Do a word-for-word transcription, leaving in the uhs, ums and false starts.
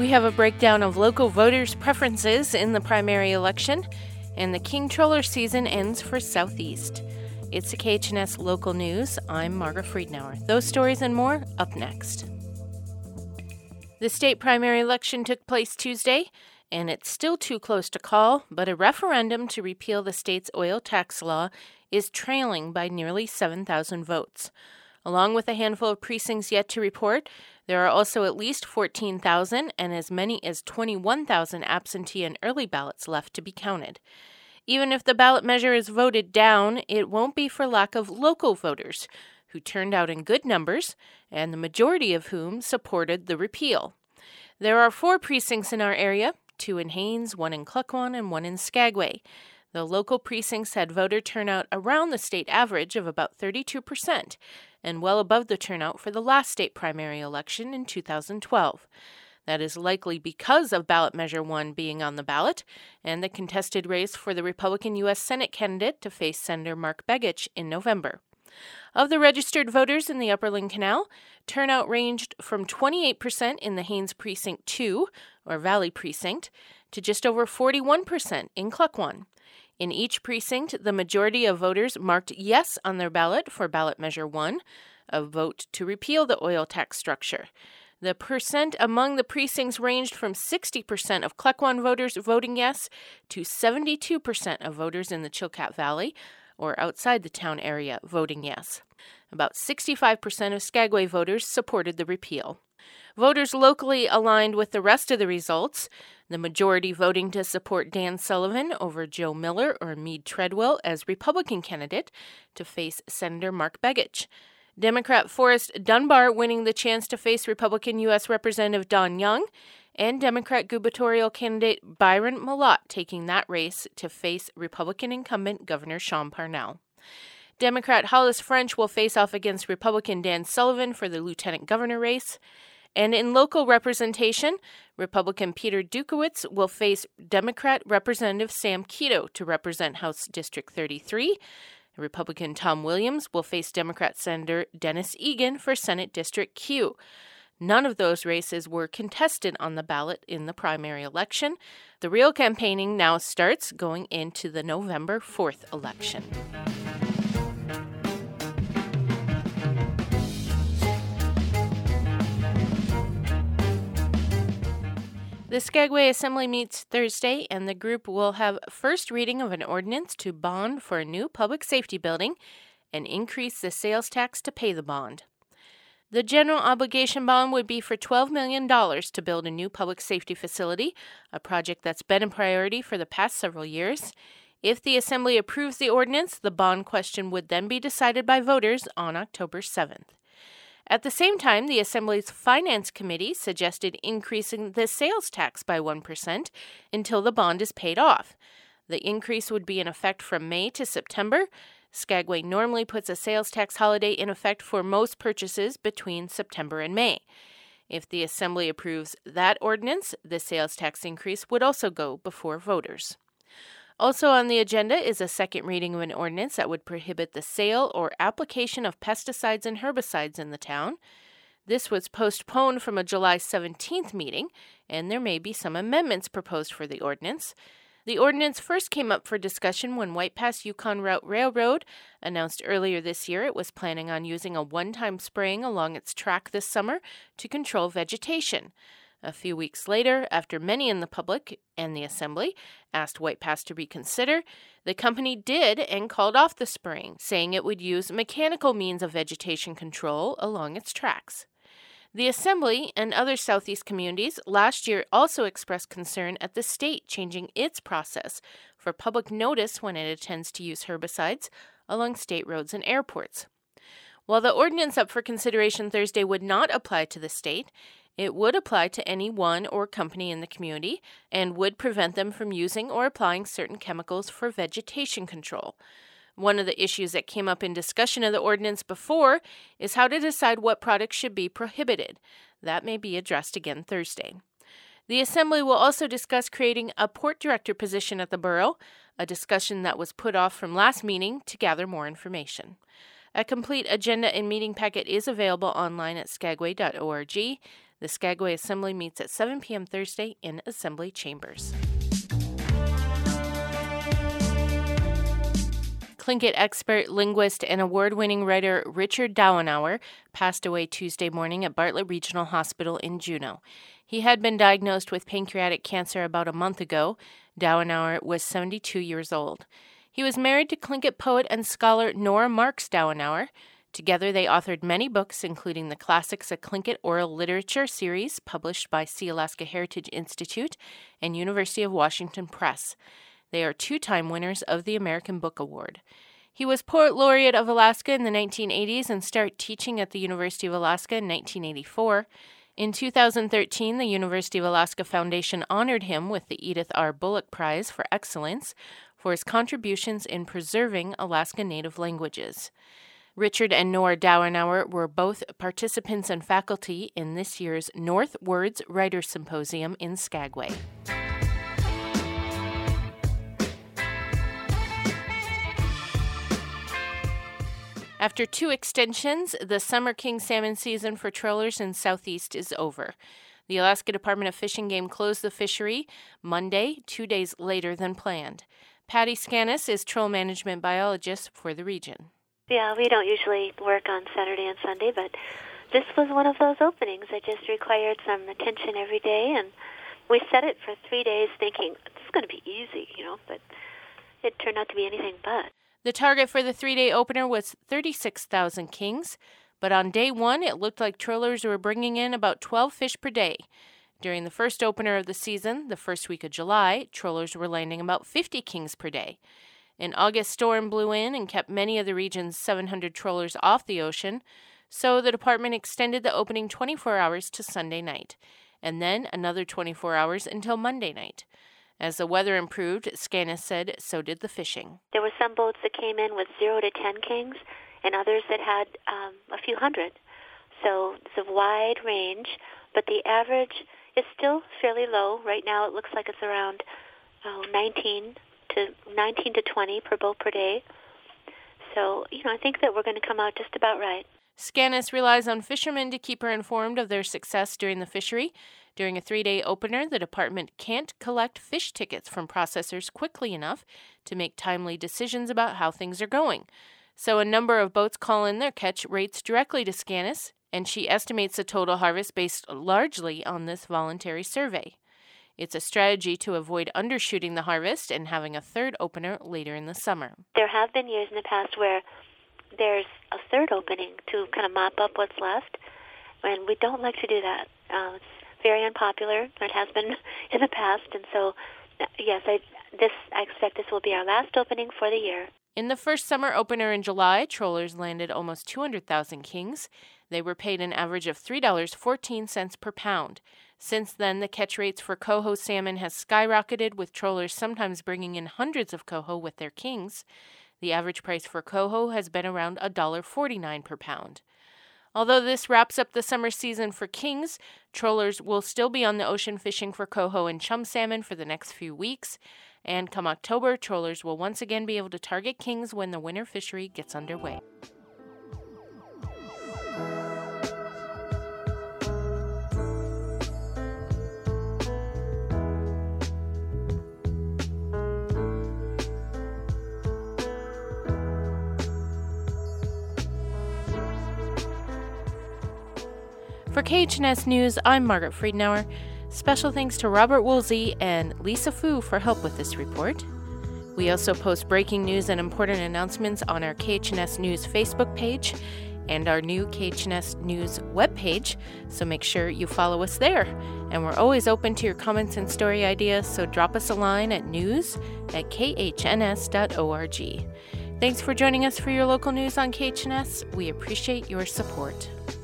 We have a breakdown of local voters' preferences in the primary election, and the King Troller season ends for Southeast. It's the K H N S Local News. I'm Margaret Friedenauer. Those stories and more up next. The state primary election took place Tuesday, and it's still too close to call, but a referendum to repeal the state's oil tax law is trailing by nearly seven thousand votes. Along with a handful of precincts yet to report, there are also at least fourteen thousand and as many as twenty-one thousand absentee and early ballots left to be counted. Even if the ballot measure is voted down, it won't be for lack of local voters, who turned out in good numbers, and the majority of whom supported the repeal. There are four precincts in our area, two in Haines, one in Klukwan, and one in Skagway. The local precincts had voter turnout around the state average of about thirty-two percent, and well above the turnout for the last state primary election in two thousand twelve. That is likely because of ballot measure one being on the ballot and the contested race for the Republican U S Senate candidate to face Senator Mark Begich in November. Of the registered voters in the Upper Lynn Canal, turnout ranged from twenty-eight percent in the Haines Precinct two, or Valley Precinct, to just over forty-one percent in Klukwan. In each precinct, the majority of voters marked yes on their ballot for ballot measure one, a vote to repeal the oil tax structure. The percent among the precincts ranged from sixty percent of Klukwan voters voting yes to seventy-two percent of voters in the Chilkat Valley, or outside the town area, voting yes. About sixty-five percent of Skagway voters supported the repeal. Voters locally aligned with the rest of the results, the majority voting to support Dan Sullivan over Joe Miller or Meade Treadwell as Republican candidate to face Senator Mark Begich. Democrat Forrest Dunbar winning the chance to face Republican U S Representative Don Young, and Democrat gubernatorial candidate Byron Malott taking that race to face Republican incumbent Governor Sean Parnell. Democrat Hollis French will face off against Republican Dan Sullivan for the lieutenant governor race. And in local representation, Republican Peter Dukowitz will face Democrat Representative Sam Keto to represent House District thirty-three. Republican Tom Williams will face Democrat Senator Dennis Egan for Senate District Q. None of those races were contested on the ballot in the primary election. The real campaigning now starts going into the November fourth election. The Skagway Assembly meets Thursday, and the group will have first reading of an ordinance to bond for a new public safety building and increase the sales tax to pay the bond. The general obligation bond would be for twelve million dollars to build a new public safety facility, a project that's been a priority for the past several years. If the Assembly approves the ordinance, the bond question would then be decided by voters on October seventh. At the same time, the Assembly's Finance Committee suggested increasing the sales tax by one percent until the bond is paid off. The increase would be in effect from May to September. Skagway normally puts a sales tax holiday in effect for most purchases between September and May. If the Assembly approves that ordinance, the sales tax increase would also go before voters. Also on the agenda is a second reading of an ordinance that would prohibit the sale or application of pesticides and herbicides in the town. This was postponed from a July seventeenth meeting, and there may be some amendments proposed for the ordinance. The ordinance first came up for discussion when White Pass Yukon Route Railroad announced earlier this year it was planning on using a one-time spraying along its track this summer to control vegetation. A few weeks later, after many in the public and the Assembly asked White Pass to reconsider, the company did and called off the spraying, saying it would use mechanical means of vegetation control along its tracks. The Assembly and other Southeast communities last year also expressed concern at the state changing its process for public notice when it intends to use herbicides along state roads and airports. While the ordinance up for consideration Thursday would not apply to the state, it would apply to any one or company in the community and would prevent them from using or applying certain chemicals for vegetation control. One of the issues that came up in discussion of the ordinance before is how to decide what products should be prohibited. That may be addressed again Thursday. The Assembly will also discuss creating a port director position at the borough, a discussion that was put off from last meeting to gather more information. A complete agenda and meeting packet is available online at skagway dot org. The Skagway Assembly meets at seven p.m. Thursday in Assembly Chambers. Tlingit expert, linguist, and award-winning writer Richard Dowenauer passed away Tuesday morning at Bartlett Regional Hospital in Juneau. He had been diagnosed with pancreatic cancer about a month ago. Dowenauer was seventy-two years old. He was married to Tlingit poet and scholar Nora Marks Dowenauer. Together, they authored many books, including the Classics of Tlingit Oral Literature series, published by Sealaska Heritage Institute and University of Washington Press. They are two-time winners of the American Book Award. He was Poet Laureate of Alaska in the nineteen eighties and started teaching at the University of Alaska in nineteen eighty-four. In two thousand thirteen, the University of Alaska Foundation honored him with the Edith R. Bullock Prize for Excellence for his contributions in preserving Alaska Native languages. Richard and Nora Dowenauer were both participants and faculty in this year's North Words Writers Symposium in Skagway. After two extensions, the summer king salmon season for trollers in Southeast is over. The Alaska Department of Fish and Game closed the fishery Monday, two days later than planned. Patty Scanis is troll management biologist for the region. Yeah, we don't usually work on Saturday and Sunday, but this was one of those openings that just required some attention every day, and we set it for three days thinking, this is going to be easy, you know, but it turned out to be anything but. The target for the three-day opener was thirty-six thousand kings, but on day one, it looked like trollers were bringing in about twelve fish per day. During the first opener of the season, the first week of July, trollers were landing about fifty kings per day. An August storm blew in and kept many of the region's seven hundred trollers off the ocean, so the department extended the opening twenty-four hours to Sunday night, and then another twenty-four hours until Monday night. As the weather improved, Scanis said, so did the fishing. There were some boats that came in with zero to ten kings and others that had um, a few hundred. So it's a wide range, but the average is still fairly low. Right now it looks like it's around oh, nineteen to twenty per boat per day. So, you know, I think that we're going to come out just about right. Scanis relies on fishermen to keep her informed of their success during the fishery. During a three-day opener, the department can't collect fish tickets from processors quickly enough to make timely decisions about how things are going. So a number of boats call in their catch rates directly to Scanis, and she estimates the total harvest based largely on this voluntary survey. It's a strategy to avoid undershooting the harvest and having a third opener later in the summer. There have been years in the past where there's a third opening to kind of mop up what's left, and we don't like to do that. Uh, it's very unpopular. It has been in the past, and so, yes, I, this, I expect this will be our last opening for the year. In the first summer opener in July, trollers landed almost two hundred thousand kings. They were paid an average of three dollars and fourteen cents per pound. Since then, the catch rates for coho salmon has skyrocketed, with trollers sometimes bringing in hundreds of coho with their kings. The average price for coho has been around one dollar and forty-nine cents per pound. Although this wraps up the summer season for kings, trollers will still be on the ocean fishing for coho and chum salmon for the next few weeks. And come October, trollers will once again be able to target kings when the winter fishery gets underway. For K H N S News, I'm Margaret Friedenauer. Special thanks to Robert Woolsey and Lisa Fu for help with this report. We also post breaking news and important announcements on our K H N S News Facebook page and our new K H N S News webpage, so make sure you follow us there. And we're always open to your comments and story ideas, so drop us a line at news at k h n s dot org. Thanks for joining us for your local news on K H N S. We appreciate your support.